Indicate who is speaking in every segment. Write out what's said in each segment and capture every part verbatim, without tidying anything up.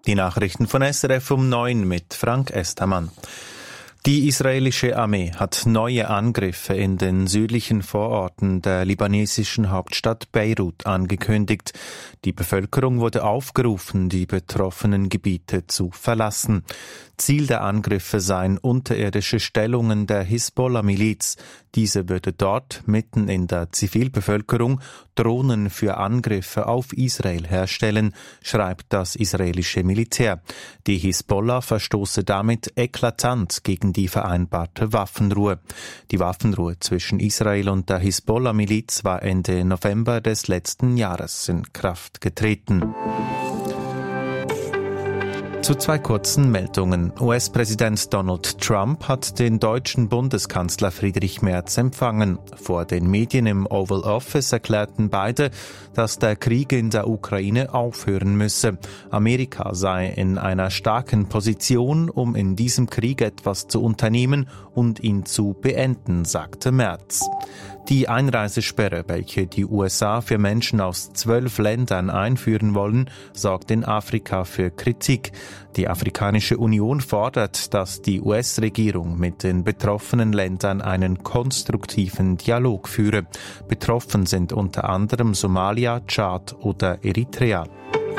Speaker 1: Die Nachrichten von S R F um neun mit Frank Estermann. Die israelische Armee hat neue Angriffe in den südlichen Vororten der libanesischen Hauptstadt Beirut angekündigt. Die Bevölkerung wurde aufgerufen, die betroffenen Gebiete zu verlassen. Ziel der Angriffe seien unterirdische Stellungen der Hisbollah-Miliz. Diese würde dort, mitten in der Zivilbevölkerung, Drohnen für Angriffe auf Israel herstellen, schreibt das israelische Militär. Die Hisbollah verstoße damit eklatant gegen die vereinbarte Waffenruhe. Die Waffenruhe zwischen Israel und der Hisbollah-Miliz war Ende November des letzten Jahres in Kraft getreten. Zu zwei kurzen Meldungen. U S-Präsident Donald Trump hat den deutschen Bundeskanzler Friedrich Merz empfangen. Vor den Medien im Oval Office erklärten beide, dass der Krieg in der Ukraine aufhören müsse. Amerika sei in einer starken Position, um in diesem Krieg etwas zu unternehmen und ihn zu beenden, sagte Merz. Die Einreisesperre, welche die U S A für Menschen aus zwölf Ländern einführen wollen, sorgt in Afrika für Kritik. Die Afrikanische Union fordert, dass die U S-Regierung mit den betroffenen Ländern einen konstruktiven Dialog führe. Betroffen sind unter anderem Somalia, Tschad oder Eritrea.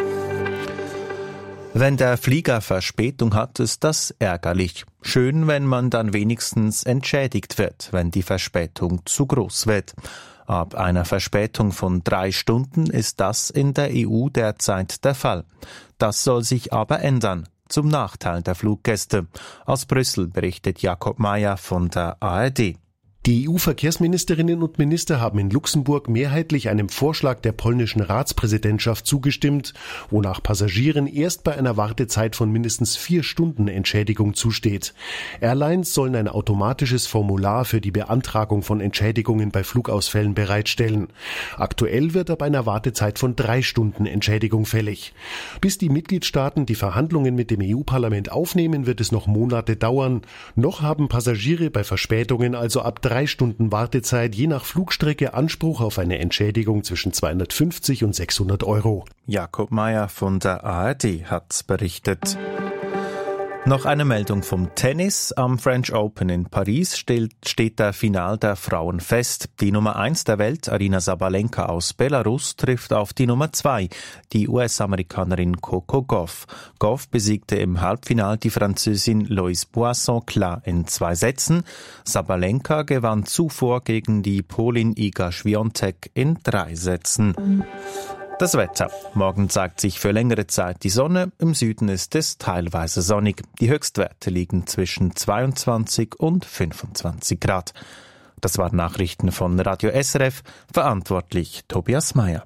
Speaker 1: Wenn der Flieger Verspätung hat, ist das ärgerlich. Schön, wenn man dann wenigstens entschädigt wird, wenn die Verspätung zu groß wird. Ab einer Verspätung von drei Stunden ist das in der E U derzeit der Fall. Das soll sich aber ändern, zum Nachteil der Fluggäste. Aus Brüssel berichtet Jakob Mayer von der A R D.
Speaker 2: Die E U-Verkehrsministerinnen und Minister haben in Luxemburg mehrheitlich einem Vorschlag der polnischen Ratspräsidentschaft zugestimmt, wonach Passagieren erst bei einer Wartezeit von mindestens vier Stunden Entschädigung zusteht. Airlines sollen ein automatisches Formular für die Beantragung von Entschädigungen bei Flugausfällen bereitstellen. Aktuell wird ab einer Wartezeit von drei Stunden Entschädigung fällig. Bis die Mitgliedstaaten die Verhandlungen mit dem E U-Parlament aufnehmen, wird es noch Monate dauern. Noch haben Passagiere bei Verspätungen also ab drei Stunden Wartezeit je nach Flugstrecke Anspruch auf eine Entschädigung zwischen zweihundertfünfzig und sechshundert Euro.
Speaker 1: Jakob Mayer von der A R D hat berichtet. Noch eine Meldung vom Tennis. Am French Open in Paris steht der Final der Frauen fest. Die Nummer eins der Welt, Aryna Sabalenka aus Belarus, trifft auf die Nummer zwei, die U S-Amerikanerin Coco Gauff. Gauff besiegte im Halbfinal die Französin Loïse Boisson klar in zwei Sätzen. Sabalenka gewann zuvor gegen die Polin Iga Świątek in drei Sätzen. Das Wetter. Morgen zeigt sich für längere Zeit die Sonne. Im Süden ist es teilweise sonnig. Die Höchstwerte liegen zwischen zweiundzwanzig und fünfundzwanzig Grad. Das waren Nachrichten von Radio S R F. Verantwortlich Tobias Meyer.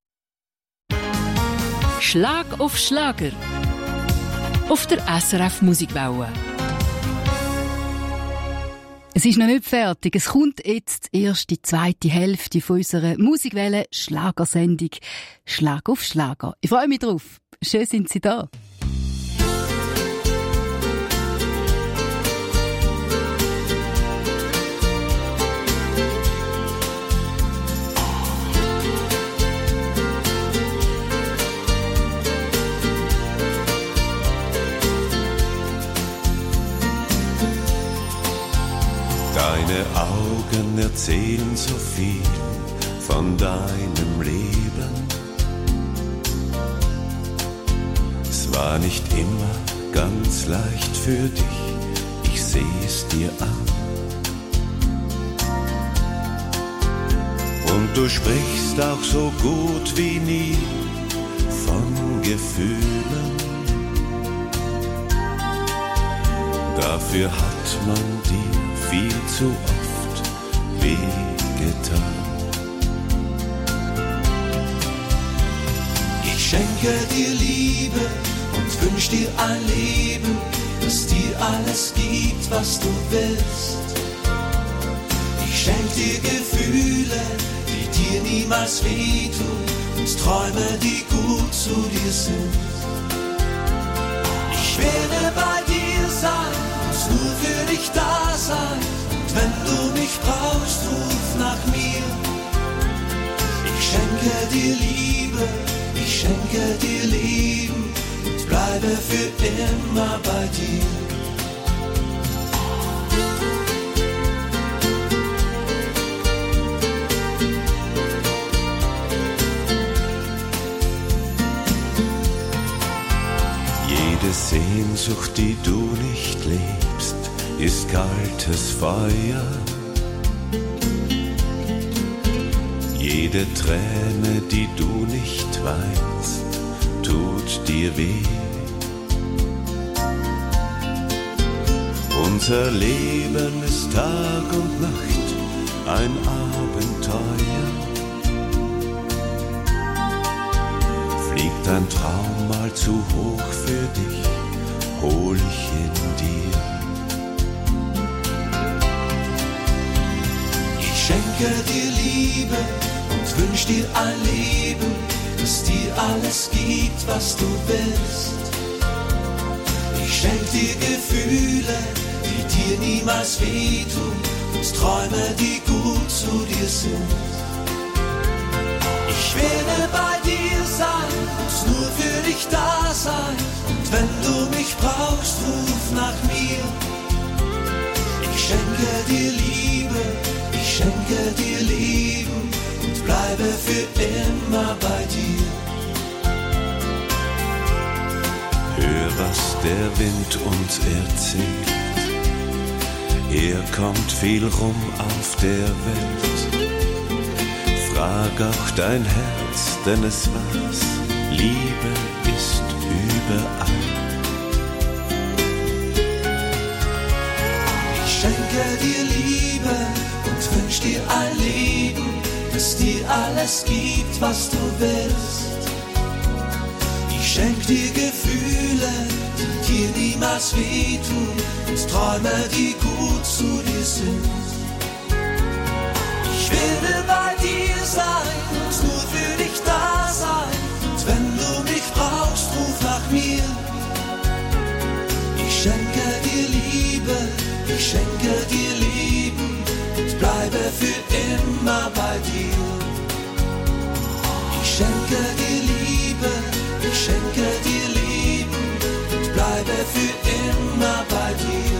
Speaker 3: Schlag auf Schlager. Auf der S R F Musikwelle. Es ist noch nicht fertig. Es kommt jetzt erst die zweite Hälfte von unserer Musikwelle Schlagersendung Schlag auf Schlager. Ich freue mich drauf. Schön sind Sie da.
Speaker 4: Deine Augen erzählen so viel von deinem Leben. Es war nicht immer ganz leicht für dich, ich seh es dir an. Und du sprichst auch so gut wie nie von Gefühlen. Dafür hat man dir viel zu oft wehgetan.
Speaker 5: Ich schenke dir Liebe und wünsch dir ein Leben, das dir alles gibt, was du willst. Ich schenk dir Gefühle, die dir niemals wehtun, und Träume, die gut zu dir sind. Ich werde bei dir sein und nur für dich da sein. Und wenn du mich brauchst, ruf nach mir. Ich schenke dir Liebe, ich schenke dir Leben und bleib bleibe für immer bei dir.
Speaker 4: Jede Sehnsucht, die du nicht lebst, ist kaltes Feuer. Jede Träne, die du nicht weinst, tut dir weh. Unser Leben ist Tag und Nacht ein Abenteuer. Fliegt ein Traum mal zu hoch für dich, hol ich in dir.
Speaker 5: Ich schenke dir Liebe und wünsch dir ein Leben, das dir alles gibt, was du willst. Ich schenk dir Gefühle, die dir niemals wehtun, und Träume, die gut zu dir sind. Ich werde bei dir sein und nur für dich da sein, und wenn du mich brauchst, ruf nach mir. Ich schenke dir Liebe, ich schenke dir Leben und bleibe für immer bei dir.
Speaker 4: Hör, was der Wind uns erzählt. Er kommt viel rum auf der Welt. Frag auch dein Herz, denn es weiß, Liebe ist überall.
Speaker 5: Ich schenke dir Liebe und wünsch dir ein Leben, das dir alles gibt, was du willst. Ich schenk dir Gefühle, die dir niemals wehtun, und Träume, die gut zu dir sind. Ich werde bei dir sein und nur für dich da sein, und wenn du mich brauchst, ruf nach mir. Ich schenke dir Liebe, ich schenke dir Leben und bleibe für immer bei dir. Ich schenke dir Liebe, ich schenke dir Leben und bleibe für immer bei dir.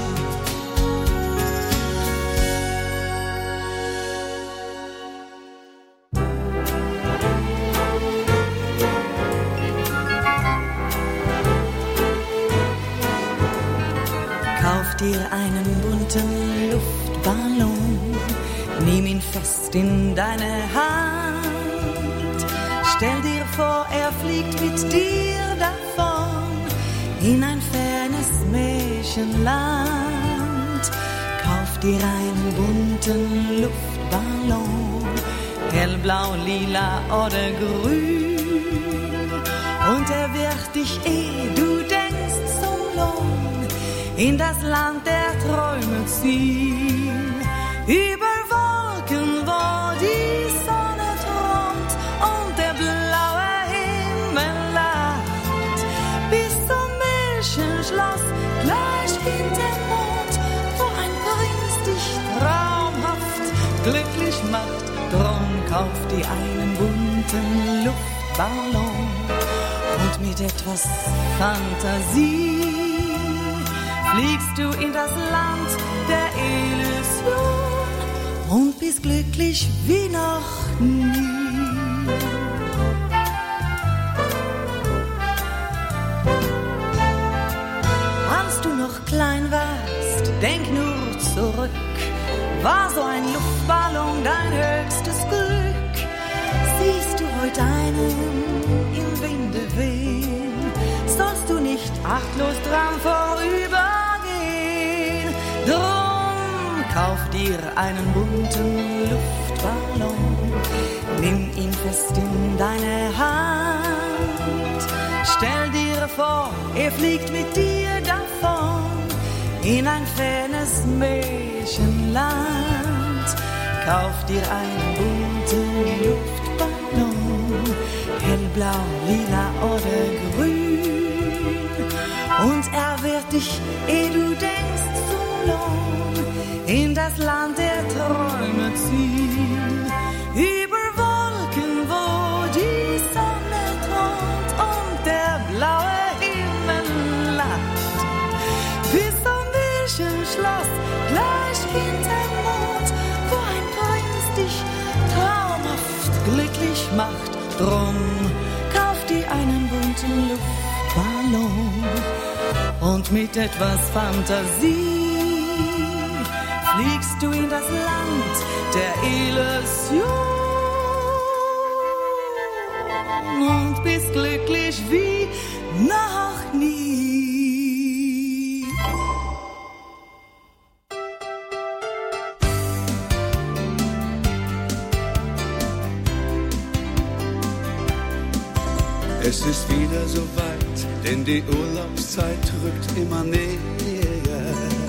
Speaker 6: Kauf dir einen bunten Luftballon, nimm ihn fest in deine Hand. Stell dir vor, er fliegt mit dir davon in ein fernes Märchenland. Kauf dir einen bunten Luftballon, hellblau, lila oder grün, und er wird dich, ehe du denkst, zum Lohn in das Land der Träume ziehen. Über Wolken, wo die Sonne thront und der blaue Himmel lacht, bis zum Märchenschloss gleich hinterm Mond, wo ein Prinz dich traumhaft glücklich macht. Drum kauf dir einen bunten Luftballon und mit etwas Fantasie fliegst du in das Land der Illusion und bist glücklich wie noch nie. Als du noch klein warst, denk nur zurück, war so ein Luftballon dein höchstes Glück. Siehst du heute einen im Winde wehen, sollst du nicht achtlos dran vorübergehen. Drum kauf dir einen bunten Luftballon, nimm ihn fest in deine Hand. Stell dir vor, er fliegt mit dir davon in ein fernes Märchenland. Kauf dir einen bunten Luftballon, hellblau, lila oder grün, und er wird dich, ehe du denkst, zum Lohn in das Land der Träume ziehen. Über Wolken, wo die Sonne thront und der blaue Himmel glücklich macht. Drum kauf dir einen bunten Luftballon und mit etwas Fantasie fliegst du in das Land der Illusion und bist glücklich wie noch nie.
Speaker 5: Es ist wieder so weit, denn die Urlaubszeit rückt immer näher.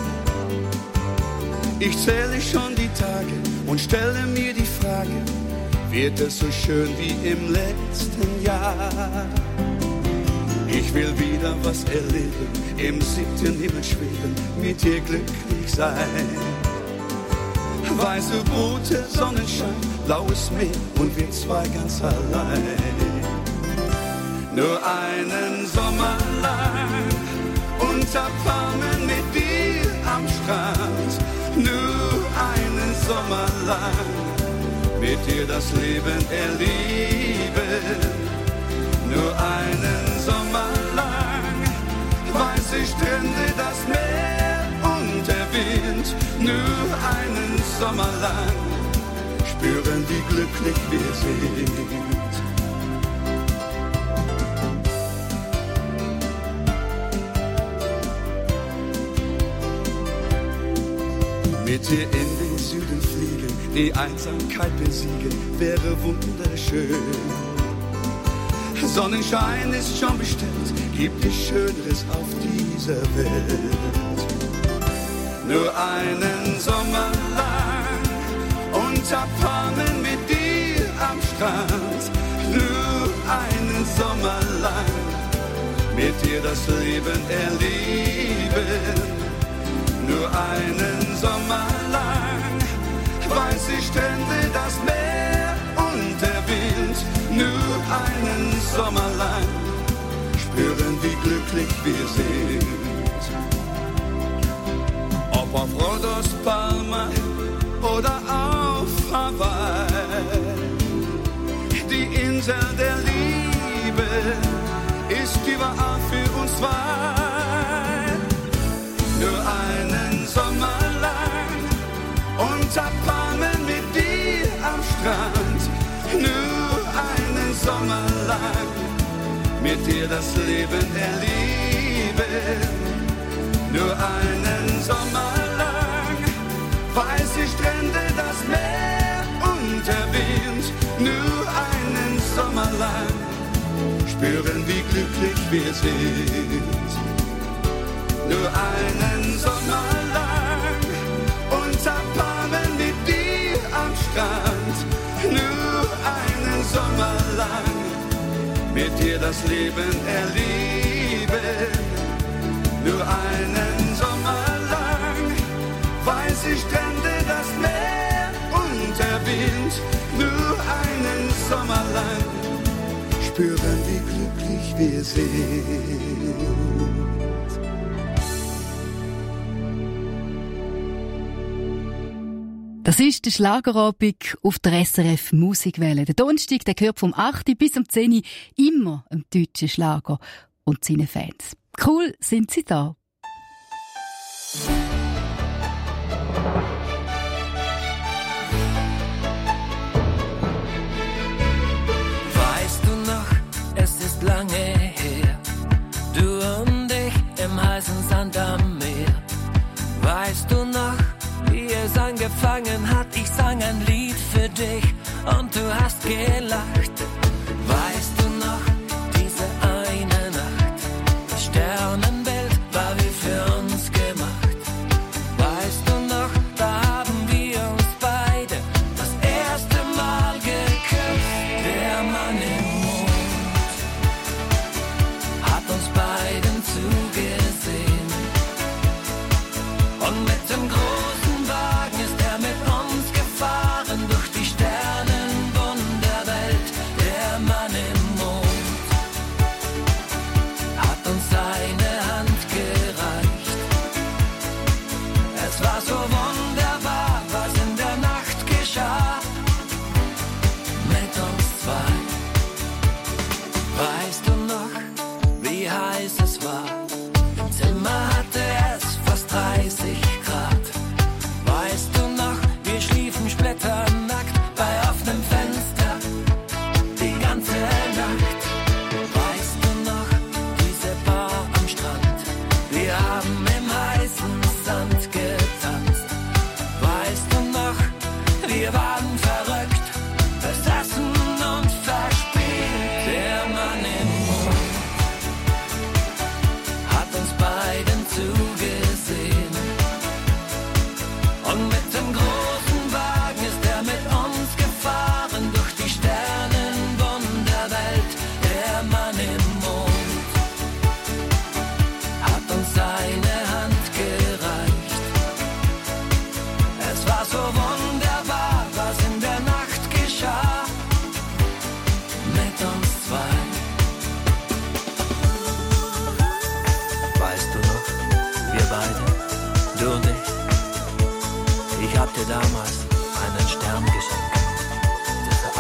Speaker 5: Ich zähle schon die Tage und stelle mir die Frage, wird es so schön wie im letzten Jahr? Ich will wieder was erleben, im siebten Himmel schweben, mit dir glücklich sein. Weiße Boote, Sonnenschein, blaues Meer und wir zwei ganz allein. Nur einen Sommer lang, unter Palmen mit dir am Strand. Nur einen Sommer lang, mit dir das Leben erleben. Nur einen Sommer lang, weiße Strände, das Meer und der Wind. Nur einen Sommer lang, spüren wie glücklich wir sind. Mit dir in den Süden fliegen, die Einsamkeit besiegen, wäre wunderschön. Sonnenschein ist schon bestellt, gibt es Schöneres auf dieser Welt. Nur einen Sommer lang, unter Palmen mit dir am Strand. Nur einen Sommer lang, mit dir das Leben erleben. Nur einen Sommer lang, weiße Strände, das Meer und der Wind. Nur einen Sommer lang, spüren wie glücklich wir sind. Ob auf Rhodos, Palma oder auf Hawaii, die Insel der Liebe ist überall für uns zwei. Nur einen Sommer lang, unter Palmen mit dir am Strand. Nur einen Sommer lang, mit dir das Leben erleben. Nur einen Sommer lang, weiße Strände, das Meer und der Wind. Nur einen Sommer lang, spüren wie glücklich wir sind. Nur einen Sommer lang, unter Palmen mit dir am Strand. Nur einen Sommer lang, mit dir das Leben erleben. Nur einen Sommer lang, weiße Strände, das Meer und der Wind. Nur einen Sommer lang, spüren wie glücklich wir sind.
Speaker 3: Das ist der Schlagerabend auf der S R F Musikwelle. Der Donnerstag, der gehört vom acht bis um zehn immer am deutschen Schlager und seinen Fans. Cool sind sie da.
Speaker 7: Weißt du noch, es ist lange her, du und ich im heißen Sand am Meer. Weißt du noch, wie es angefangen hat, ich sang ein Lied für dich und du hast gelacht. Weißt du noch, diese eine Nacht, das Sternenbild war wie für uns gemacht. Weißt du noch, da haben wir uns beide das erste Mal geküsst. Der Mann im Mond hat uns beiden zugesehen und mit dem großen Wagen ist er mit uns gefahren durch die Sternenwunderwelt. Der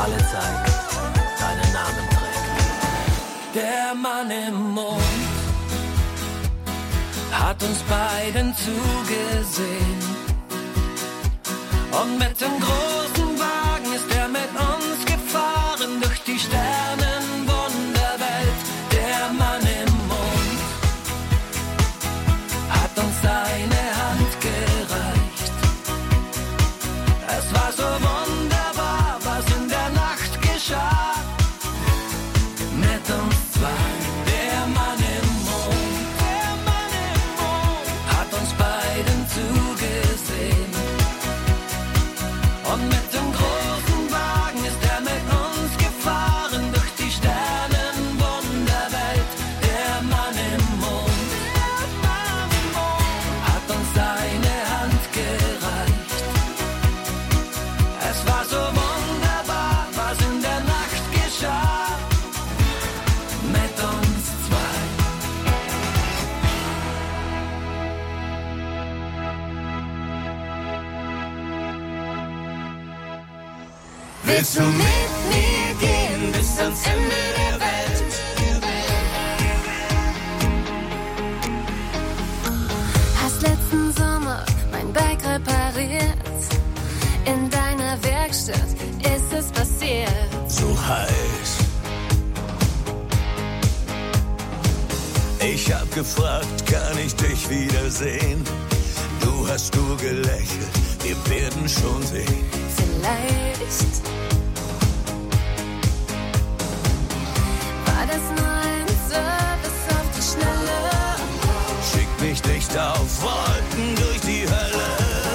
Speaker 7: alle Zeit deinen Namen trägt. Der Mann im Mond hat uns beiden zugesehen und mit dem großen Wagen ist er mit uns gefahren durch die Sternenwunderwelt. Der Mann im Mond hat uns seine Hand gereicht. Es war so wunderbar, was in der Nacht geschah. Mit uns zwei, der Mann im Mond, der Mann im Mond hat uns beiden zugesehen. Und mit dem großen Wagen ist er mit uns gefahren durch die Sternenwunderwelt. Der Mann im Mond, der Mann im Mond hat uns seine Hand gereicht. Es war so wunderbar, was in der Nacht geschah. Mit uns zwei.
Speaker 5: Willst du mit mir gehen bis ans Ende der Welt?
Speaker 8: Hast letzten Sommer mein Bike repariert. In deiner Werkstatt ist es passiert.
Speaker 4: So heiß. Ich hab gefragt, kann ich dich wiedersehen? Du hast nur gelächelt, wir werden schon sehen.
Speaker 8: Vielleicht war das nur ein Service auf die Schnelle.
Speaker 4: Schick mich nicht auf Wolken durch die Hölle.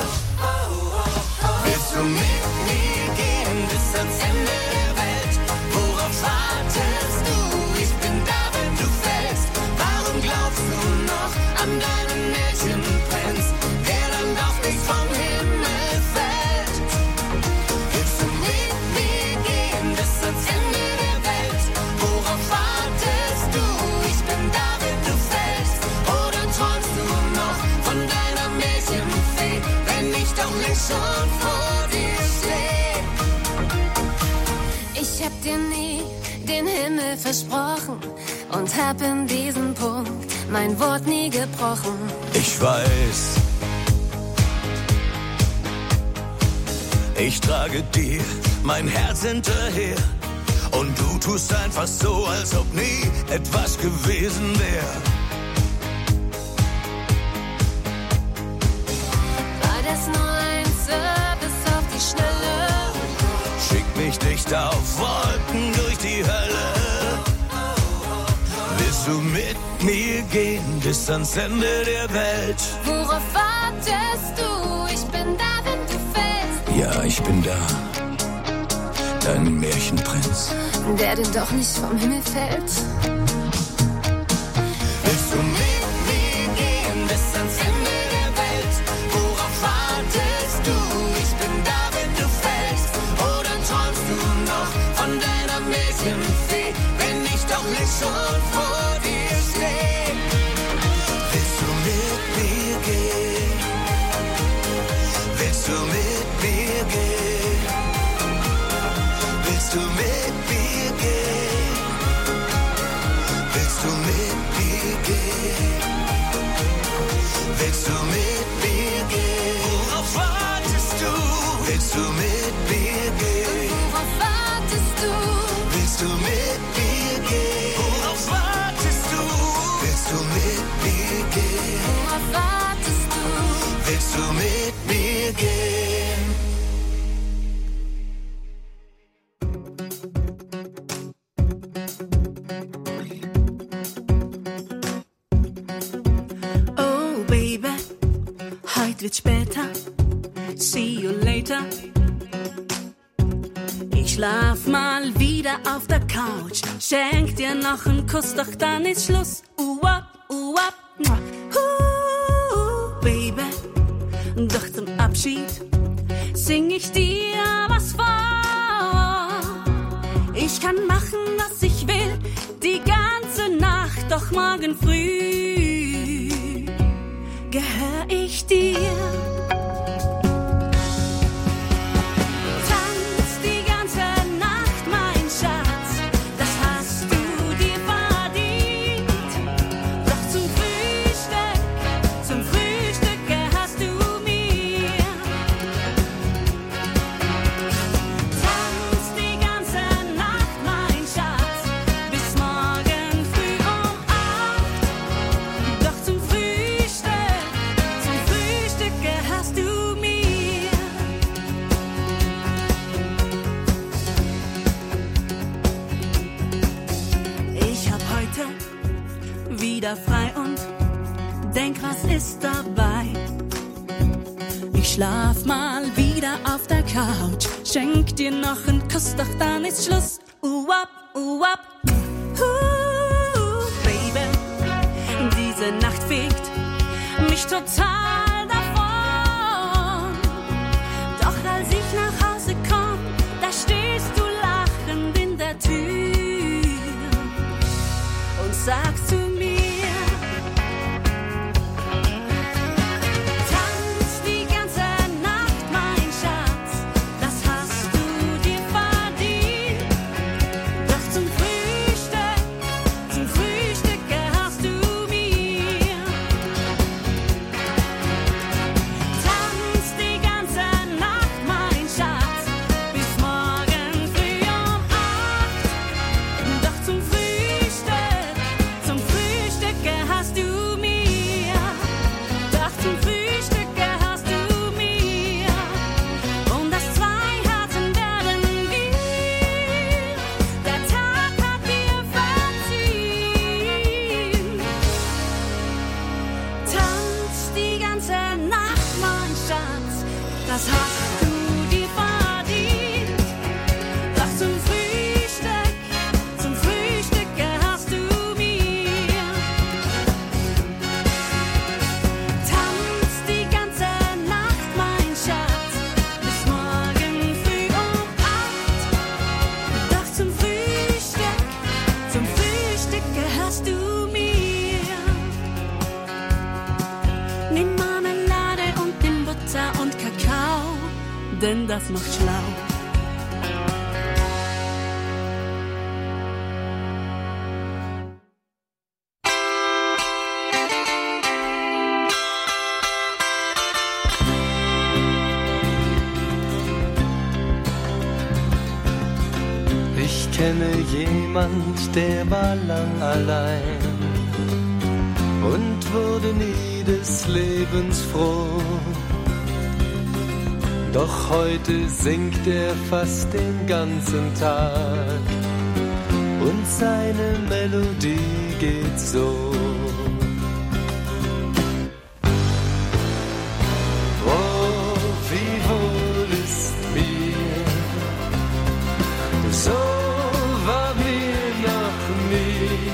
Speaker 5: Willst du mit mir gehen bis ans Ende der Welt? Worauf wartest du? Ich bin da, wenn du fällst. Warum glaubst du noch an deinen Märchenprinz, der dann doch nicht vom Himmel fällt? Willst du mit mir gehen bis ans Ende der Welt? Worauf wartest du? Ich bin da, wenn du fällst. Oder träumst du noch von deiner Märchenfee, wenn ich doch nicht schon vor dir stehe?
Speaker 8: Ich hab dir nie den Himmel versprochen und hab in diesem Punkt mein Wort nie gebrochen.
Speaker 4: Ich weiß, ich trage dir mein Herz hinterher. Und du tust einfach so, als ob nie etwas gewesen wäre.
Speaker 8: War das nur ein Service auf die Schnelle?
Speaker 4: Schick mich nicht auf Wolken durch die Hölle. Willst du mit mir gehen bis ans Ende der Welt?
Speaker 8: Worauf wartest du? Ich bin da, wenn du fällst.
Speaker 4: Ja, ich bin da, dein Märchenprinz.
Speaker 8: Der denn doch nicht vom Himmel fällt.
Speaker 5: Willst du mit mir gehen bis ans Ende der Welt? Worauf wartest du? Ich bin da, wenn du fällst. Oder träumst du noch von deiner Märchenfee, wenn ich doch nicht schon vor dir stehe? Willst du mit mir gehen? Willst du mit mir gehen? Willst du mit mir gehen? Willst du mit mir gehen? Willst du mit mir gehen? Worauf wartest du? Willst du mit mir gehen?
Speaker 8: Worauf wartest du?
Speaker 5: Willst du mit mir gehen? Worauf wartest du? Willst du mit mir gehen?
Speaker 8: Worauf wartest du?
Speaker 5: Willst du mit mir gehen?
Speaker 9: Oh Baby, heute wird später. See you later. Ich schlaf mal wieder auf der Couch. Schenk dir noch einen Kuss, doch dann ist Schluss. Uh-up, uh-up, uh, Baby. Doch zum Abschied sing ich dir was vor. Ich kann machen, was ich will, die ganze Nacht, doch morgen früh gehör ich dir. Tanz die ganze Nacht wieder frei und denk, was ist dabei? Ich schlaf mal wieder auf der Couch, schenk dir noch einen Kuss, doch dann ist Schluss. Uh-up, uh-up, uh, Baby, diese Nacht fegt mich total davon. Doch als ich nach Hause komm, da stehst du lachend in der Tür und sagst zu mir, denn das macht schlau.
Speaker 7: Ich kenne jemand, der war lang allein und wurde nie des Lebens froh. Doch heute singt er fast den ganzen Tag und seine Melodie geht so. Oh, wie wohl ist mir, so war mir noch nie.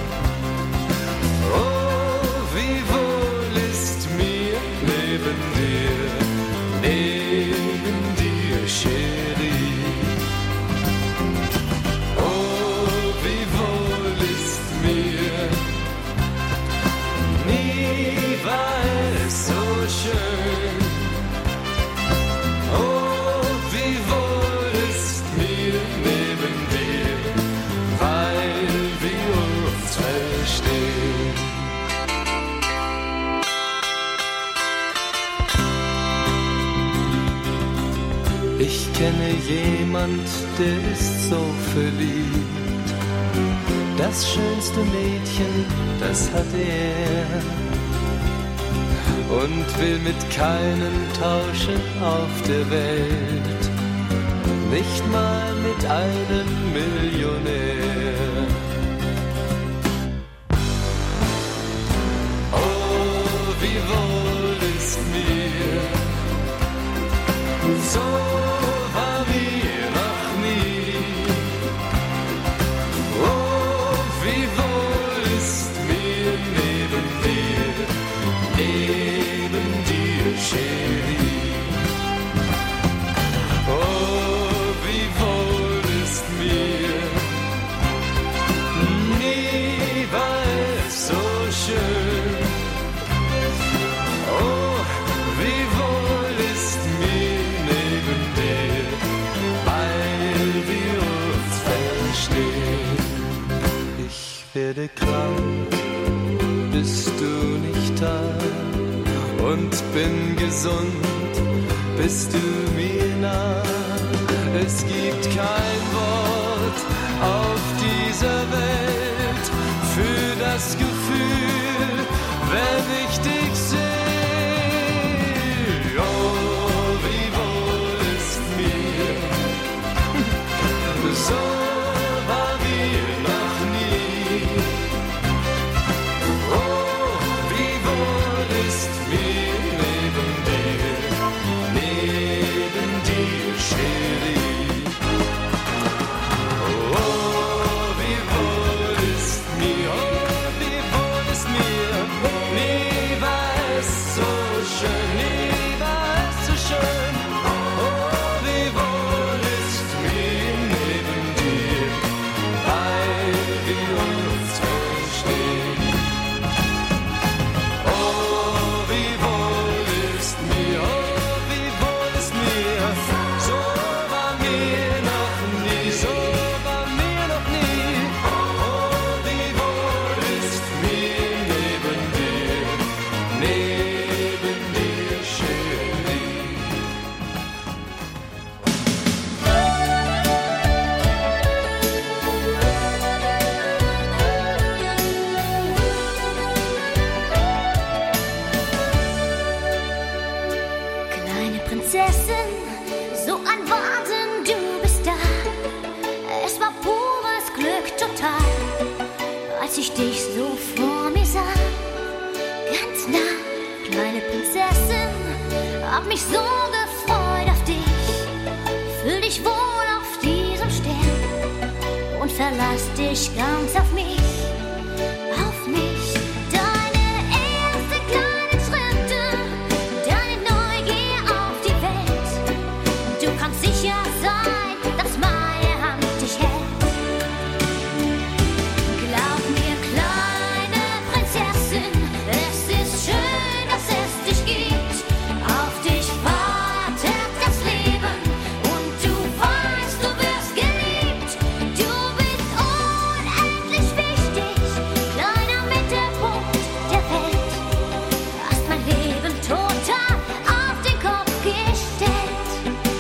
Speaker 7: Oh, wie wohl ist mir neben dir, neben dir, Chérie. Oh, wie wohl ist mir, nie war es so schön. Oh, wie wohl ist mir neben dir, weil wir uns verstehen. Ich kenne jemand, der ist so verliebt. Das schönste Mädchen, das hat er. Und will mit keinem tauschen auf der Welt. Nicht mal mit einem Millionär. Oh, wie wohl ist mir, so war mir noch nie. Oh, wie wohl ist mir neben dir, neben dir, Chérie. Oh, wie wohl ist mir, nie war es so schön. Oh, wie wohl ist mir neben dir, weil wir uns verstehen. Ich werde krank, bist du nicht da, und bin gesund, bist du mir nah. Es gibt kein Wort auf dieser Welt für das Gefühl, wenn ich dich sehe. Oh, wie wohl ist mir, so war mir noch nie.
Speaker 10: als ich dich so vor mir sah. Ganz nah, kleine Prinzessin, hab mich so gefreut auf dich. Fühl dich wohl auf diesem Stern und verlass dich ganz auf mich, auf mich. Deine ersten kleinen Schritte, deine Neugier auf die Welt. Du kannst sicher sein, dass meine Hand dich hält. Glaub mir, kleine Prinzessin, es ist schön, dass es dich gibt. Auf dich wartet das Leben und du weißt, du wirst geliebt. Du bist unendlich wichtig, kleiner Mittelpunkt der Welt. Hast mein Leben total auf den Kopf gestellt.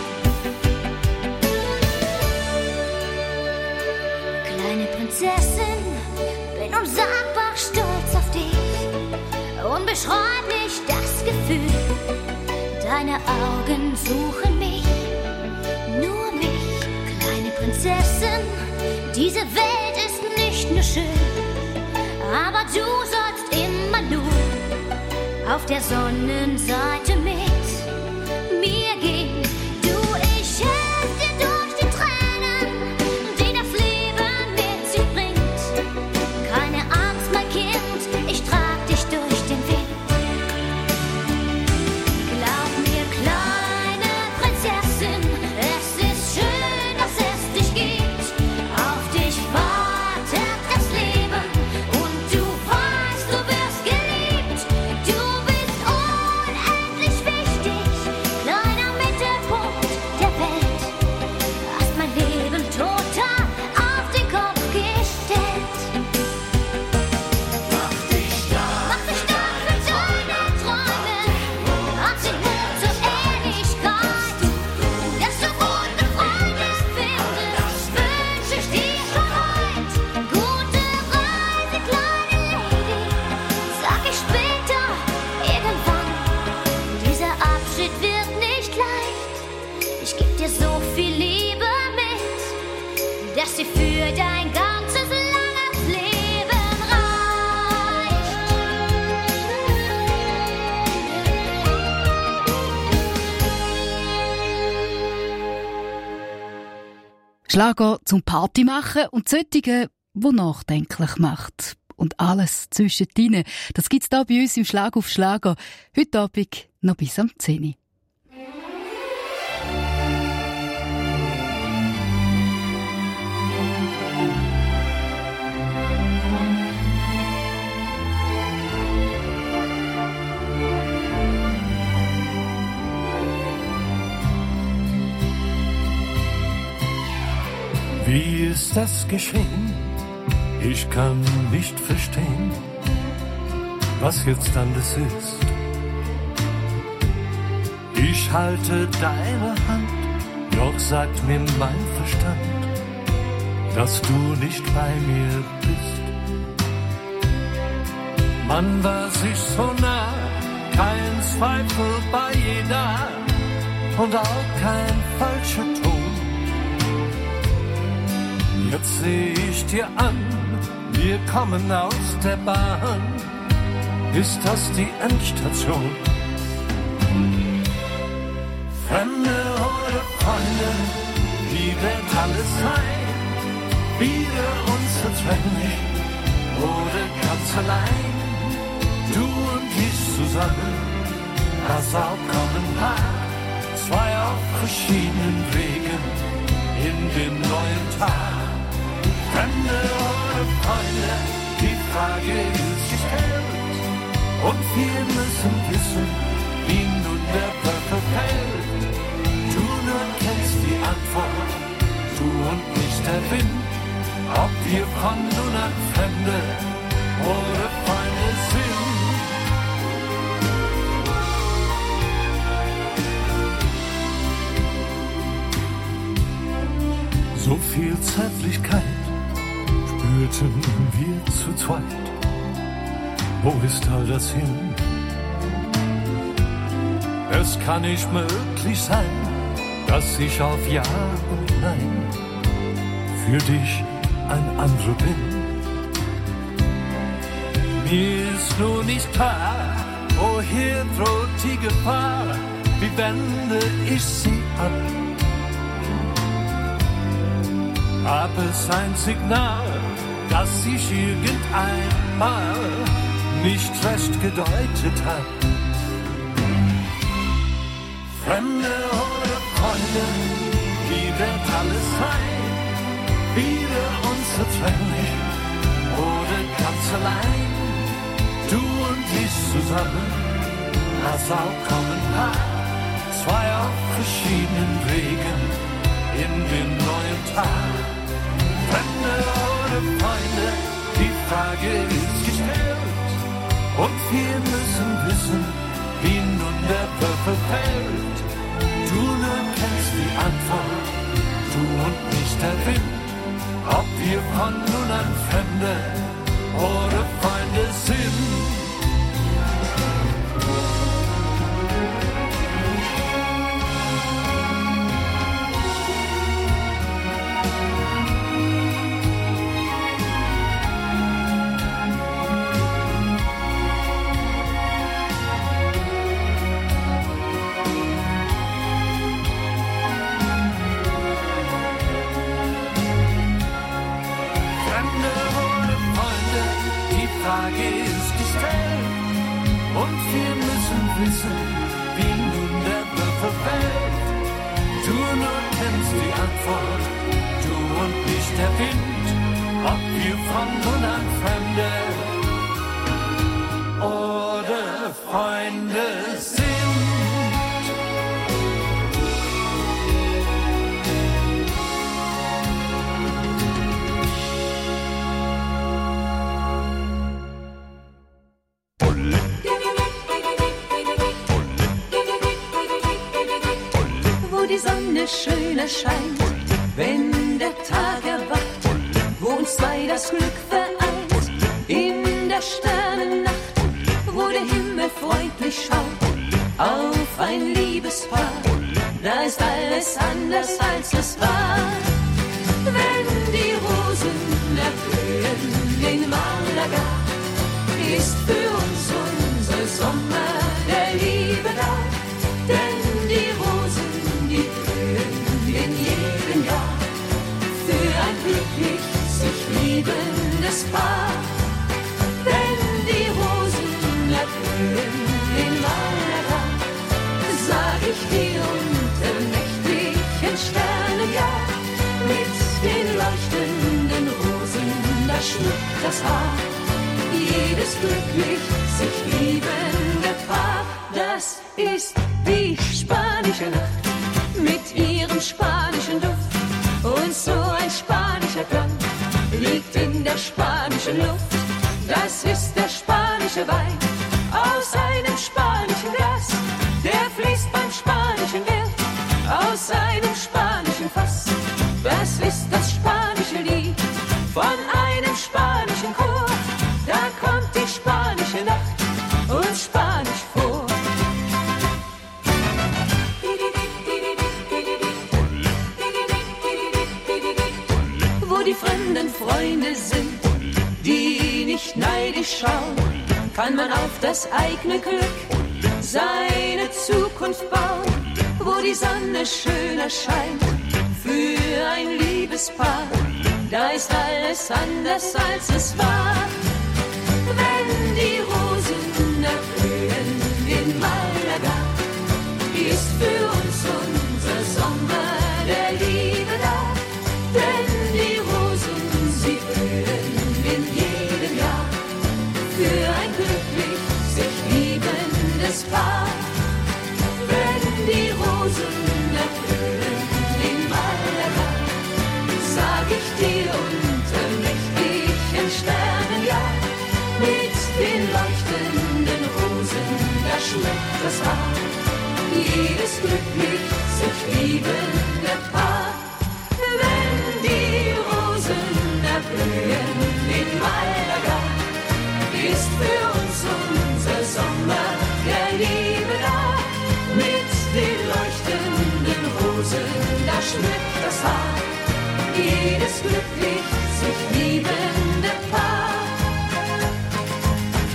Speaker 10: Kleine Prinzessin, bin unsagbar stolz auf dich. Unbeschreiblich das Gefühl, deine Augen suchen mich, nur mich. Kleine Prinzessin, diese Welt ist nicht nur schön, aber du sollst immer nur auf der Sonnenseite mit mir gehen. Du, ich helf dir durch die Tränen, die das Leben mit sich bringt. Keine Angst, mein Kind, ich trag dich durch den Wind. Glaub mir, kleine Prinzessin, es ist schön, dass es dich gibt. Auf dich wartet das Leben und du weißt, du wirst geliebt. Du bist unendlich wichtig, kleiner Mittelpunkt der Welt. Hast mein Leben total auf den Kopf gestellt. Mach dich stark für deine Träume, hab den Mut zur Ehrlichkeit. Dass du gute Freunde findest, wünsch ich dir schon heut. Gute Reise, kleine Lady, sag ich später, irgendwann. Dieser Abschied wird nicht leicht. Ich geb dir so viel Liebe mit, dass dir für dein ganzes langes Leben reicht.
Speaker 3: Schlager zum Party machen und solche, die nachdenklich macht. Und alles zwischendrin, das gibt's da bei uns im Schlag auf Schlager. Heute Abend noch bis am zehn Uhr.
Speaker 11: Wie ist das geschehen? Ich kann nicht verstehen, was jetzt anders ist. Ich halte deine Hand, doch sagt mir mein Verstand, dass du nicht bei mir bist. Man war sich so nah, kein Zweifel bei jeder und auch kein falscher Ton. Jetzt seh ich dir an, wir kommen aus der Bahn. Ist das die Endstation? Fremde oder Freunde, wie wird alles sein? Wieder uns verzweifelt oder ganz allein? Du und ich zusammen, das auch kommen mag. Zwei auf verschiedenen Wegen in den neuen Tag. Fremde oder Freunde, die Frage ist gestellt. Und wir müssen wissen, wie nun der Würfel fällt. Du nur kennst die Antwort, du und nicht der Wind. Ob wir von nun an Fremde oder Freunde sind. So viel Zärtlichkeit spürten wir zu zweit. Wo ist all das hin? Es kann nicht möglich sein, dass ich auf Ja und Nein für dich ein anderer bin. Mir ist nur nicht klar, woher droht die Gefahr, wie wende ich sie ab? Gab es ein Signal, das sich irgendeinmal nicht recht gedeutet hat? Fremde oder Freunde, wie wird alles sein? Wieder unzertrennlich oder ganz allein? Du und ich zusammen, als vollkommen Paar, zwei auf verschiedenen Wegen in den neuen Tag. Fremde oder Freunde, die Frage ist gestellt und wir müssen wissen, wie nun der Würfel fällt. Du nur kennst die Antwort, du und nicht der Wind, ob wir von nun an Fremde oder Freunde sind. Wissen, wie nun der Würfel fällt. Du nur kennst die Antwort, du und nicht der Wind, ob wir von nun an Fremde oder Freunde sind.
Speaker 9: Schöner scheint, wenn der Tag erwacht, wo uns zwei das Glück vereint, in der Sternennacht, wo der Himmel freundlich schaut, auf ein Liebespaar, da ist alles anders als es war. Wenn die Rosen erblühen in Malaga, ist für uns unser Sommer der Liebe da, denn die Rosen, die in jedem Jahr für ein glücklich sich liebendes Paar. Wenn die Rosen erblühen in Malaga, sag ich dir unter nächtlichen Sternen ja, mit den leuchtenden Rosen, da schmückt das Haar jedes glücklich sich liebende Paar. Das ist die spanische Nacht mit ihrem spanischen Duft, und so ein spanischer Klang liegt in der spanischen Luft. Das ist der spanische Wein aus einem spanischen Glas, der fließt beim spanischen Wirt aus einem spanischen Fass. Das ist das spanische Lied von einem spanischen Chor, da kommt die spanische Nacht uns spanisch vor. Die fremden Freunde sind, die nicht neidisch schauen, kann man auf das eigene Glück seine Zukunft bauen, wo die Sonne schöner scheint für ein Liebespaar, da ist alles anders als es war. Wenn die Rosen erblühen in Malaga, ist für uns unser Sommer der Liebe da, denn die Rosen, sie blühen in jedem Jahr für ein glücklich sich liebendes Paar. Wenn die Rosen erblühen in Malaga, sag ich dir unter nächtlichen Sternen ja, mit den leuchtenden Rosen, da schmeckt das Haar jedes glücklich sich liebende Paar. Wenn die Rosen erblühen in Malaga, ist für uns unser Sommer der Liebe da. Mit den leuchtenden Rosen, da schmückt das Haar jedes glücklich sich liebende Paar.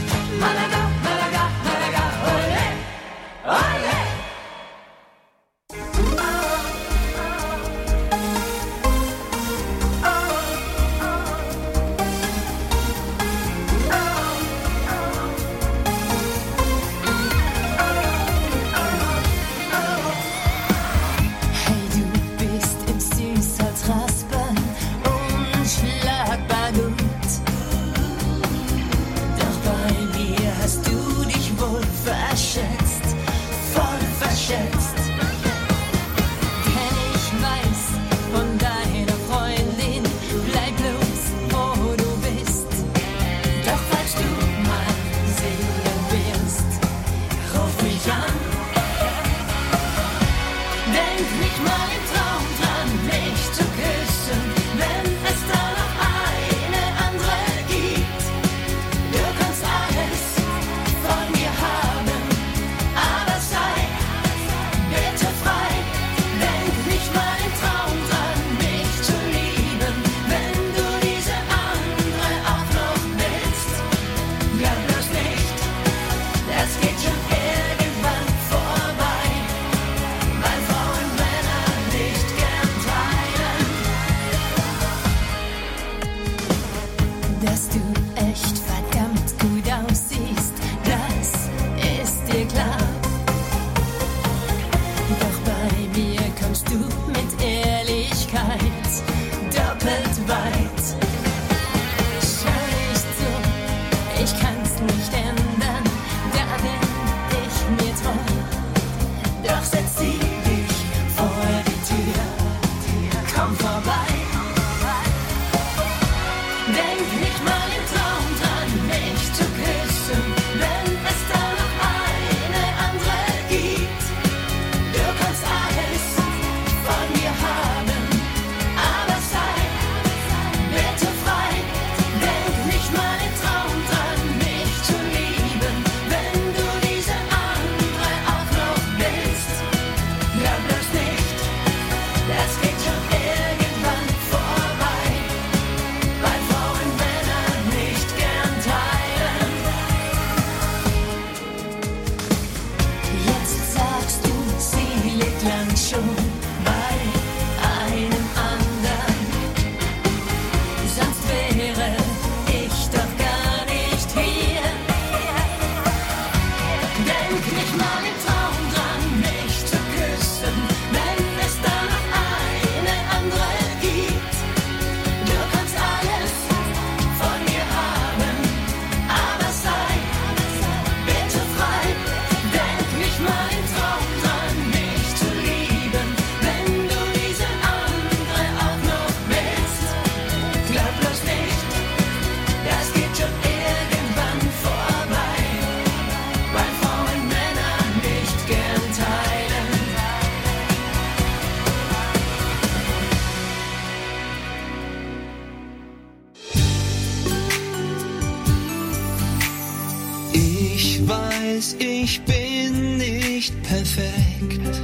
Speaker 5: weiß, ich bin nicht perfekt.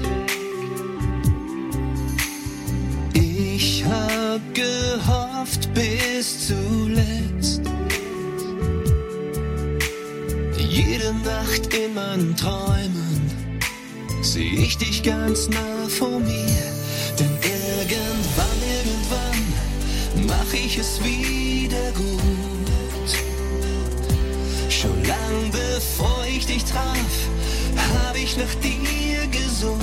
Speaker 5: Ich hab gehofft bis zuletzt. Jede Nacht in meinen Träumen seh ich dich ganz nah vor mir. Denn irgendwann, irgendwann mach ich es wieder gut. Schon lang bevor ich dich traf, hab ich nach dir gesucht.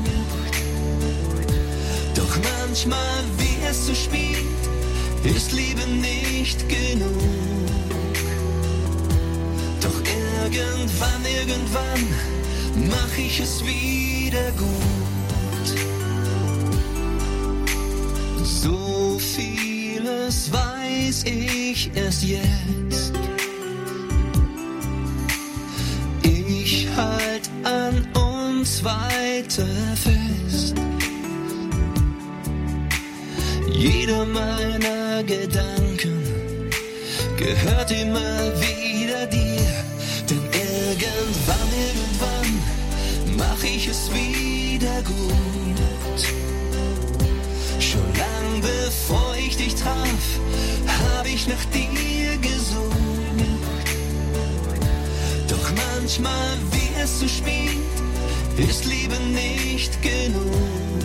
Speaker 5: Doch manchmal, wie es so spielt, ist Liebe nicht genug. Doch irgendwann, irgendwann mach ich es wieder gut. So vieles weiß ich erst jetzt. Ich halt an uns weiter fest. Jeder meiner Gedanken gehört immer wieder dir. Denn irgendwann, irgendwann mach ich es wieder gut. Schon lang bevor ich dich traf, hab ich nach dir gesucht. Doch manchmal, wie es so spielt, ist Liebe nicht genug.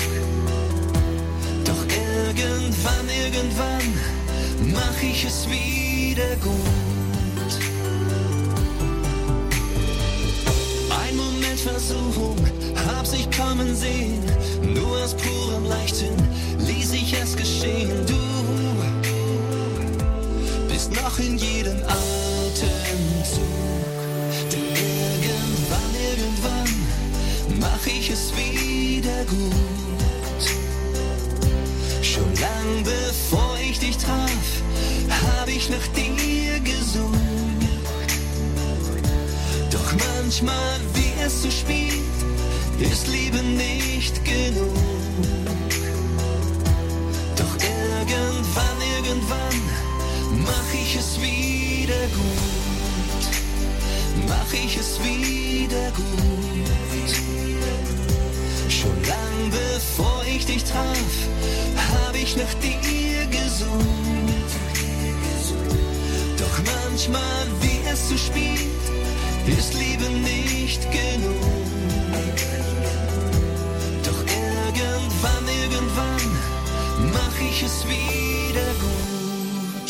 Speaker 5: Doch irgendwann, irgendwann mach ich es wieder gut. Ein Moment Versuchung hab's ich kommen sehen. Nur aus purem Leichtsinn ließ ich es geschehen. Du bist noch in jedem Atemzug. Denn irgendwann, irgendwann mach ich es wieder gut. Schon lang bevor ich dich traf, hab ich nach dir gesucht. Doch manchmal, wie es so spielt, ist Liebe nicht genug. Doch irgendwann, irgendwann mach ich es wieder gut. Mach ich es wieder gut. Schon lang bevor ich dich traf, hab ich nach dir gesucht. Doch manchmal, wie es so spielt, ist Liebe nicht genug. Doch irgendwann, irgendwann mach ich es wieder gut.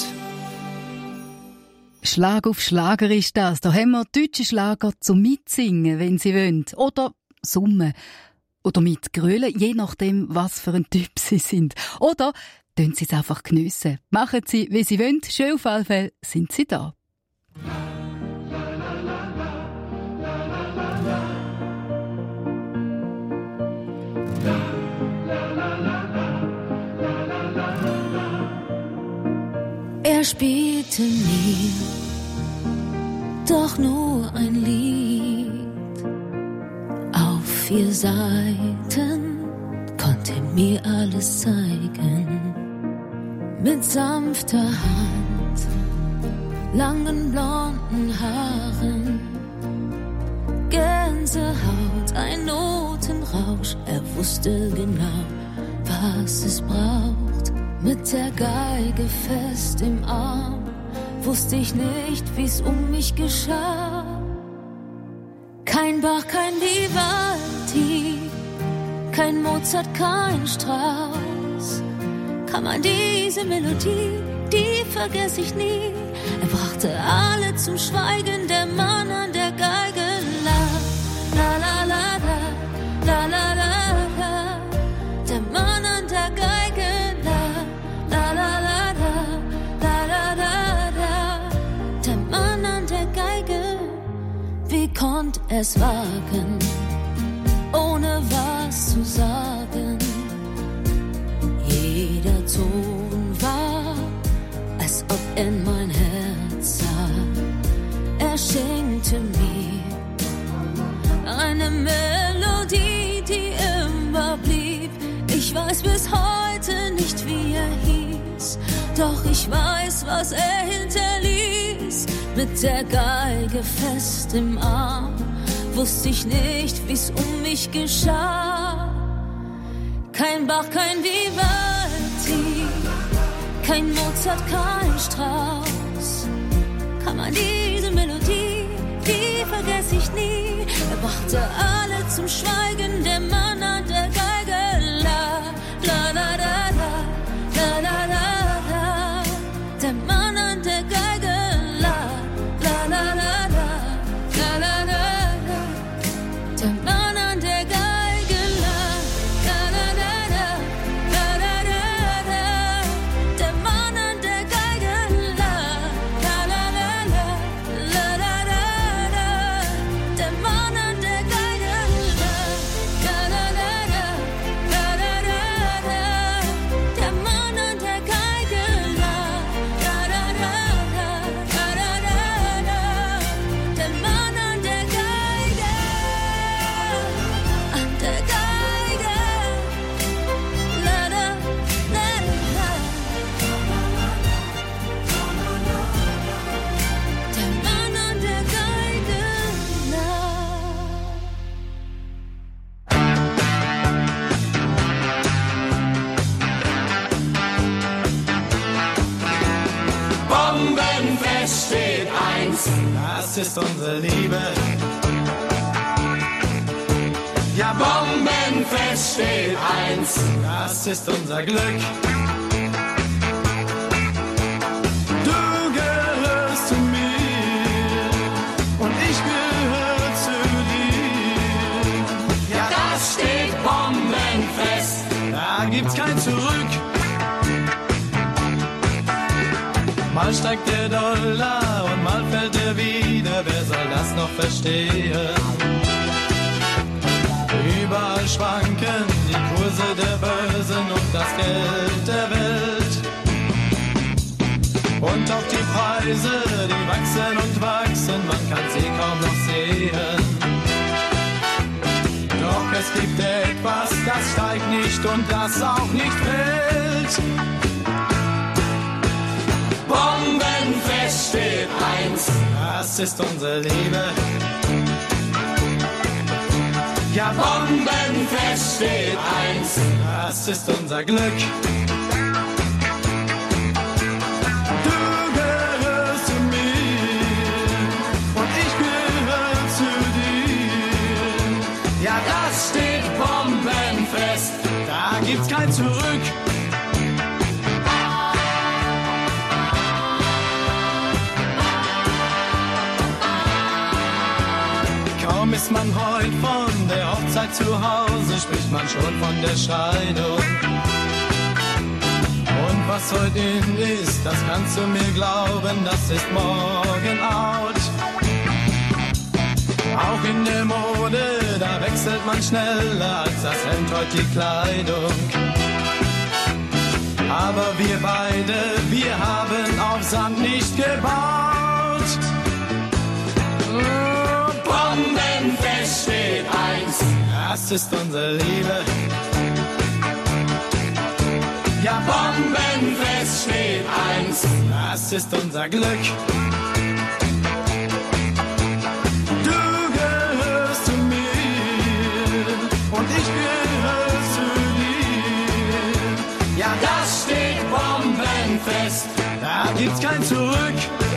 Speaker 3: Schlag auf Schlager ist das. Da haben wir deutsche Schlager zum Mitsingen, wenn sie wollen. Oder summen. Oder mitgrölen, je nachdem, was für ein Typ sie sind. Oder tun sie es einfach geniessen. Machen sie, wie sie wollen. Schön auf alle Fälle sind sie da.
Speaker 8: Er spielte mir doch nur ein Lied. Auf vier Seiten konnte mir alles zeigen. Mit sanfter Hand, langen blonden Haaren, Gänsehaut, ein Notenrausch. Er wusste genau, was es braucht. Mit der Geige fest im Arm, wusste ich nicht, wie's um mich geschah. Kein Bach, kein Vivaldi, kein Mozart, kein Strauss. Kann man diese Melodie, die vergess ich nie. Er brachte alle zum Schweigen, der Mann an der Geige. La, la, la, la, la, la, la, la, la. Der Mann an der Geige. La, la, la, la, la, la, la, la. Der Mann an der Geige. Wie konnt es wagen, ohne was zu sagen? Jeder Ton war, als ob in mein Herz sah. Er schenkte mir eine Melodie, die immer blieb. Ich weiß bis heute nicht, wie er hieß, Doch ich weiß, was er hinterließ. Mit der Geige fest im Arm wusste ich nicht, wie's um mich geschah. Kein Bach, kein Vivaldi, kein Mozart, kein Strauss. Kann man diese Melodie, die vergess ich nie. Er brachte alle zum Schweigen, der Mann an der Geige. La, la, la, la, la, la, la, la, la. Der Mann an der Geige. La, la, la, la, la, la, la, la, la. Der Mann an der Geige.
Speaker 4: Steht eins, das ist unsere Liebe. Ja, bombenfest steht eins, das ist unser Glück. Du gehörst zu mir und ich gehöre zu dir. Ja, das steht bombenfest, da gibt's kein Zurück. Mal steigt der Dollar und mal fällt er wieder, wer soll das noch verstehen? Überall schwanken die Kurse der Börsen und das Geld der Welt. Und auch die Preise, die wachsen und wachsen, man kann sie kaum noch sehen. Doch es gibt etwas, das steigt nicht und das auch nicht fällt. Bombenfest steht eins, das ist unsere Liebe. Ja, bombenfest steht eins, das ist unser Glück. Du gehörst zu mir und ich gehöre zu dir. Ja, das steht bombenfest, da gibt's kein Zurück. Kaum ist man heut von der Hochzeit zu Hause, spricht man schon von der Scheidung. Und was heute in ist, das kannst du mir glauben, das ist morgen out. Auch in der Mode, da wechselt man schneller als das Hemd heute die Kleidung. Aber wir beide, wir haben auf Sand nicht gebaut. Bombenfest steht eins, das ist unsere Liebe. Ja, bombenfest steht eins, das ist unser Glück. Du gehörst zu mir und ich gehöre zu dir. Ja, das steht bombenfest, da gibt's kein Zurück.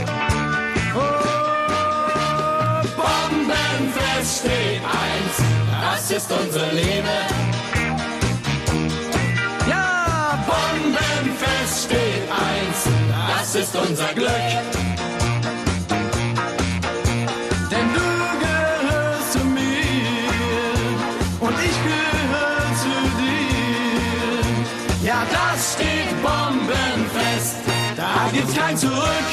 Speaker 4: Bombenfest steht eins, das ist unsere Liebe. Ja, bombenfest steht eins, das ist unser Glück. Denn du gehörst zu mir und ich gehöre zu dir. Ja, das steht bombenfest, da gibt's kein Zurück.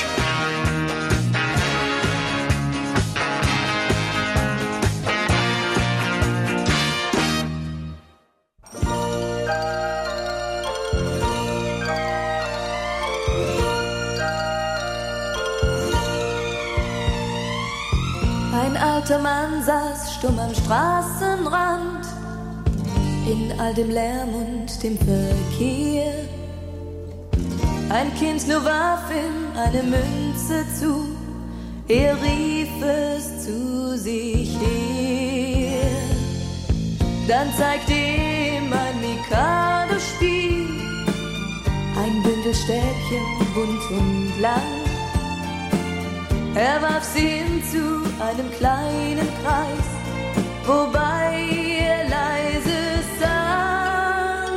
Speaker 8: Ein alter Mann saß stumm am Straßenrand, in all dem Lärm und dem Verkehr.
Speaker 6: Ein Kind nur warf ihm eine Münze zu, er rief es zu sich her. Dann zeigte ihm ein Mikado-Spiel, ein Bündel Stäbchen, bunt und lang. Er warf sie hin zu einem kleinen Kreis, wobei er leise sang.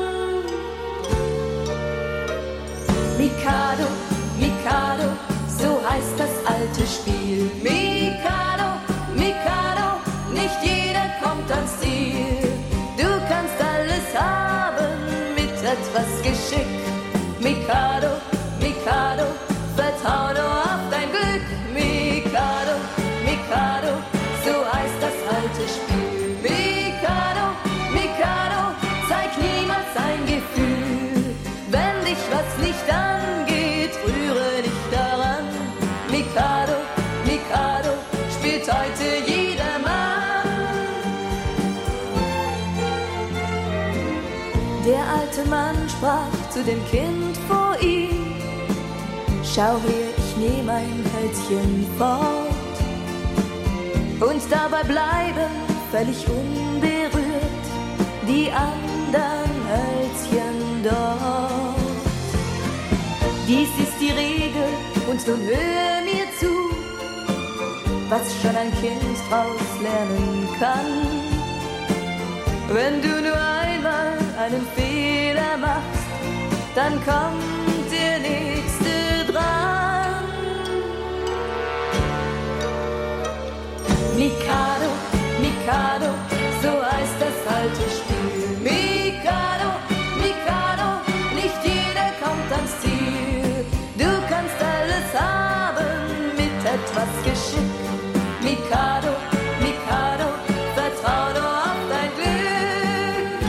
Speaker 6: Mikado, Mikado, so heißt das alte Spiel. Mikado, Mikado, nicht jeder kommt ans Ziel. Du kannst alles haben mit etwas Geschick. Mikado, Mikado, vertrau nur auf dein Glück. Mikado, Mikado, so heißt das alte Spiel. Mikado, Mikado, zeig niemals dein Gefühl. Wenn dich was nicht angeht, rühre nicht daran. Mikado, Mikado, spielt heute jedermann. Der alte Mann sprach zu dem Kind vor ihm: Schau her, ich nehme ein Hölzchen fort und dabei bleiben völlig unberührt die anderen Hölzchen dort. Dies ist die Regel und nun hör mir zu, was schon ein Kind draus lernen kann. Wenn du nur einmal einen Fehler machst, dann kommt der nächste dran. Mikado, Mikado, so heißt das alte Spiel. Mikado, Mikado, nicht jeder kommt ans Ziel. Du kannst alles haben mit etwas Geschick. Mikado, Mikado, vertrau nur auf dein Glück.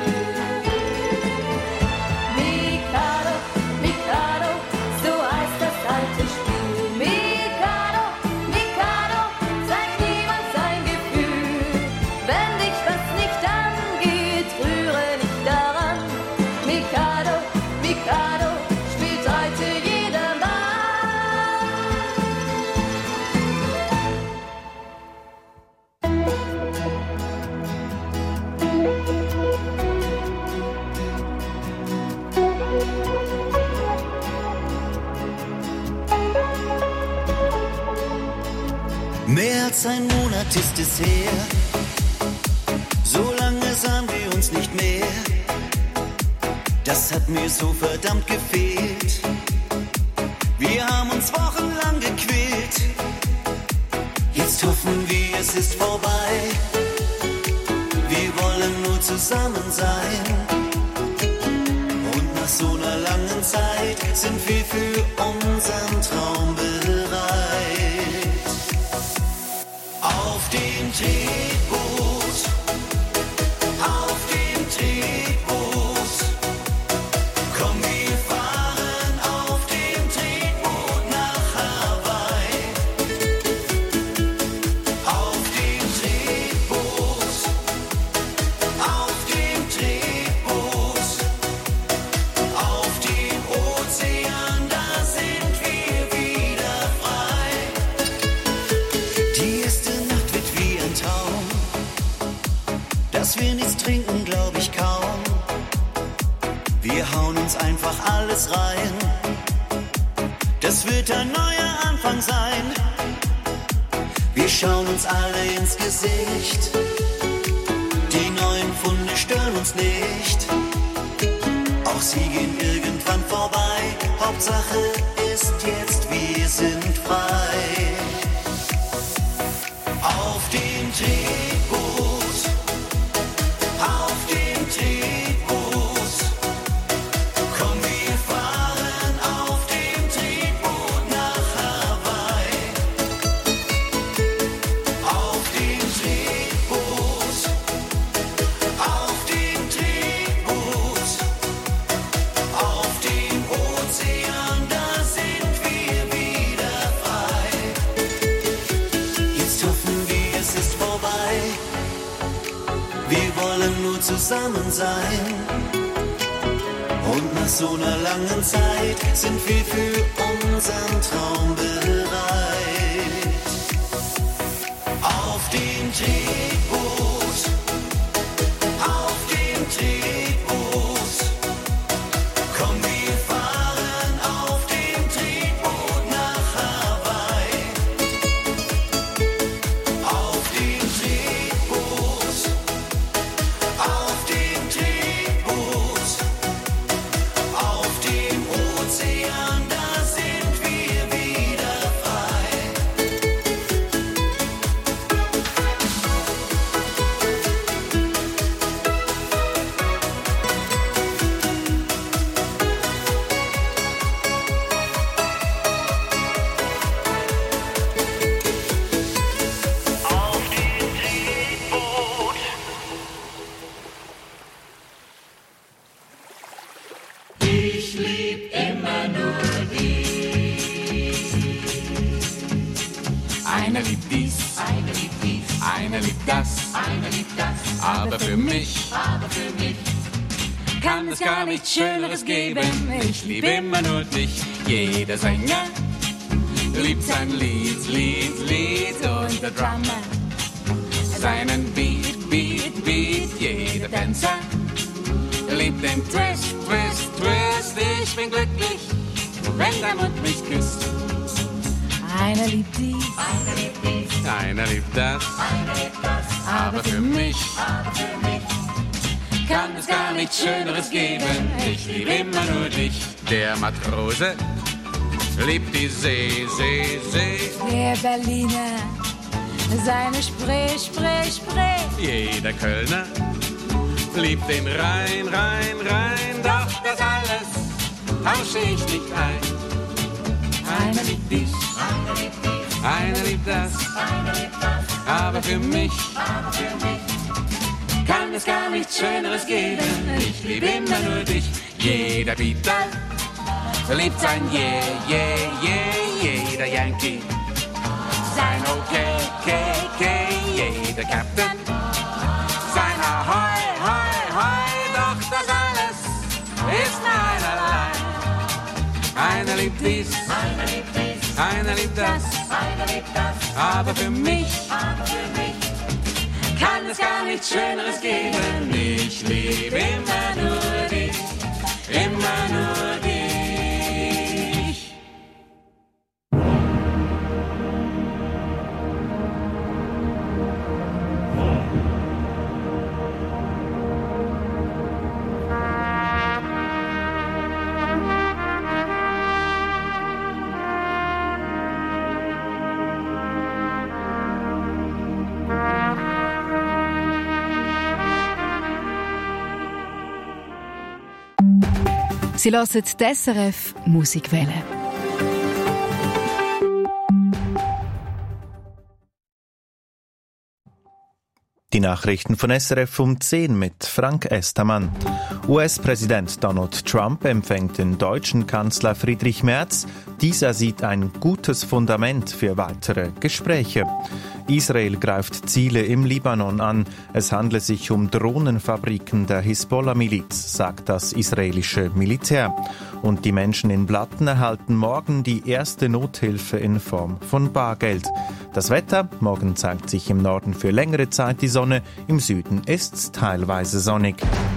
Speaker 6: Mikado, Mikado, so heißt das alte Spiel. Mikado, Mikado, zeig niemand sein Gefühl. Wenn dich was nicht angeht, rühre nicht daran. Mikado, Mikado, spielt heute jedermann.
Speaker 4: Mehr als ein Monat ist es her, so lange sahen wir uns nicht mehr. Das hat mir so verdammt gefehlt. Wir haben uns wochenlang gequält. Jetzt hoffen wir, es ist vorbei. Wir wollen nur zusammen sein. Und nach so einer langen Zeit sind wir für unseren Traum bereit. Auf dem Tretboot, auf dem Tretboot, komm, wir fahren auf dem Tretboot nach Hawaii. Auf dem Tretboot, auf dem Tretboot, auf dem Ozean, da sind wir wieder frei. Die erste Nacht wird wie ein Traum, dass wir nichts trinken, glaub ich kaum. Wir hauen uns einfach alles rein, das wird ein neuer Anfang sein. Wir schauen uns alle ins Gesicht, die neuen Funde stören uns nicht. Auch sie gehen irgendwann vorbei, Hauptsache ist jetzt, wir sind frei. Auf dem Tretboot, auf dem Tretboot, komm, wir fahren auf dem Tretboot nach Hawaii. Auf dem Tretboot, auf dem Tretboot, auf dem Ozean, da sind wir wieder frei. Jetzt hoffen wir, es ist vorbei. Wir wollen nur zusammen sein Und nach so einer langen Zeit sind wir für unseren Traum bereit. Auf dem Tretboot, auf dem Tretboot, komm, wir fahren auf dem Tretboot nach Hawaii. Auf dem Tretboot, auf dem Tretboot, auf dem Ozean, da sind wir wieder frei. Auf dem Tretboot. Ich lieb immer nur dich.
Speaker 12: Einer liebt dies, einer liebt dies, einer liebt das, einer liebt das, aber für mich, aber für mich kann es gar nichts Schöneres geben. Ich liebe immer nur dich. Jeder Sänger liebt sein Lied, Lied, Lied und der Drummer seinen Beat, Beat, Beat. Jeder Tänzer liebt den Twist, Twist, Twist. Ich bin glücklich, wenn der Mund mich küsst.
Speaker 8: Einer liebt dies,
Speaker 12: Einer liebt dies, einer liebt das, einer liebt das, aber für mich, aber für mich kann es gar nichts Schöneres geben. Ich liebe immer nur dich. Der Matrose liebt die See, See, See.
Speaker 8: der Berliner, seine Spree, Spree, Spree.
Speaker 12: Jeder Kölner liebt den Rhein, Rhein, Rhein. Doch das alles tausche ich nicht ein. Einer liebt dies, einer liebt dies, einer liebt das, einer liebt das, aber für mich, aber für mich kann es gar nichts Schöneres geben. Ich liebe immer nur dich. Jeder Beatle liebt sein Yeah, Yeah, Yeah. Jeder Yankee sein Okay, Okay, Okay. Jeder Captain sein Ahoi, Hoi, Hoi. Doch das alles ist mir einerlei. Einer liebt dies, einer liebt dies, einer liebt das, einer liebt das, aber für mich, aber für mich kann es gar nichts Schöneres geben. Ich liebe immer nur dich, immer nur dich.
Speaker 3: Sie hören die S R F Musikwelle.
Speaker 1: Die Nachrichten von S R F um zehn mit Frank Estermann. U S-Präsident Donald Trump empfängt den deutschen Kanzler Friedrich Merz. Dieser sieht ein gutes Fundament für weitere Gespräche. Israel greift Ziele im Libanon an. Es handle sich um Drohnenfabriken der Hisbollah-Miliz, sagt das israelische Militär. Und die Menschen in Blatten erhalten morgen die erste Nothilfe in Form von Bargeld. Das Wetter: Morgen zeigt sich im Norden für längere Zeit die Sonne, im Süden ist's teilweise sonnig.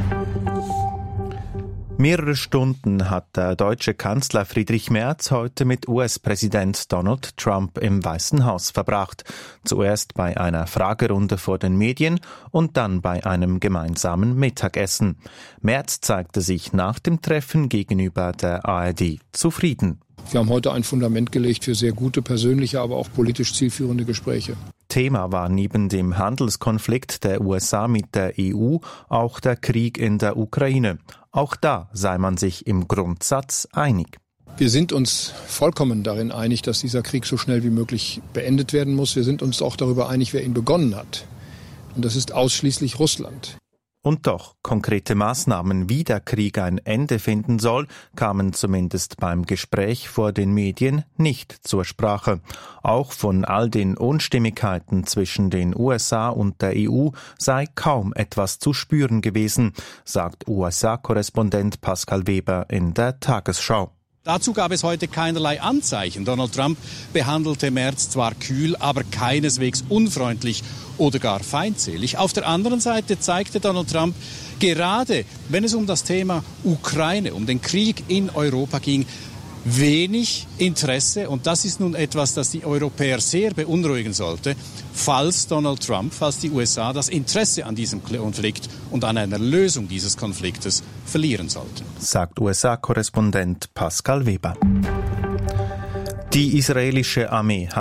Speaker 1: Mehrere Stunden hat der deutsche Kanzler Friedrich Merz heute mit U S-Präsident Donald Trump im Weißen Haus verbracht. Zuerst bei einer Fragerunde vor den Medien und dann bei einem gemeinsamen Mittagessen. Merz zeigte sich nach dem Treffen gegenüber der A R D zufrieden.
Speaker 13: Wir haben heute ein Fundament gelegt für sehr gute persönliche, aber auch politisch zielführende Gespräche.
Speaker 1: Thema war neben dem Handelskonflikt der U S A mit der E U auch der Krieg in der Ukraine. Auch da sei man sich im Grundsatz einig.
Speaker 13: Wir sind uns vollkommen darin einig, dass dieser Krieg so schnell wie möglich beendet werden muss. Wir sind uns auch darüber einig, wer ihn begonnen hat. Und das ist ausschließlich Russland.
Speaker 1: Und doch, konkrete Maßnahmen, wie der Krieg ein Ende finden soll, kamen zumindest beim Gespräch vor den Medien nicht zur Sprache. Auch von all den Unstimmigkeiten zwischen den U S A und der E U sei kaum etwas zu spüren gewesen, sagt U S A-Korrespondent Pascal Weber in der Tagesschau.
Speaker 14: Dazu gab es heute keinerlei Anzeichen. Donald Trump behandelte Merz zwar kühl, aber keineswegs unfreundlich oder gar feindselig. Auf der anderen Seite zeigte Donald Trump, gerade wenn es um das Thema Ukraine, um den Krieg in Europa ging, wenig Interesse, und das ist nun etwas, das die Europäer sehr beunruhigen sollte, falls Donald Trump, falls die U S A das Interesse an diesem Konflikt und an einer Lösung dieses Konfliktes verlieren sollten.
Speaker 1: Sagt U S A-Korrespondent Pascal Weber. Die israelische Armee